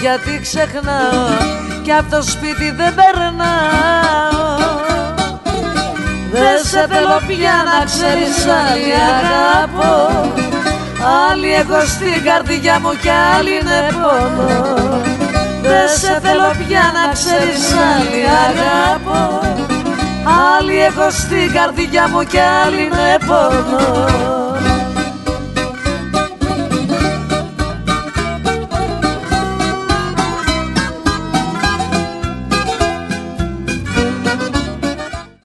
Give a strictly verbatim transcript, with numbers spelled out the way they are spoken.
γιατί ξεχνάω κι απ' το σπίτι δεν περνάω. Δεν σε θέλω πια να ξέρεις, άλλη αγαπώ, άλλη έχω στην καρδιά μου κι άλλη είναι πόνο. Δεν σε θέλω πια να ξέρεις, άλλη αγαπώ, άλλη έχω στην καρδιά μου κι άλλη είναι πόνο.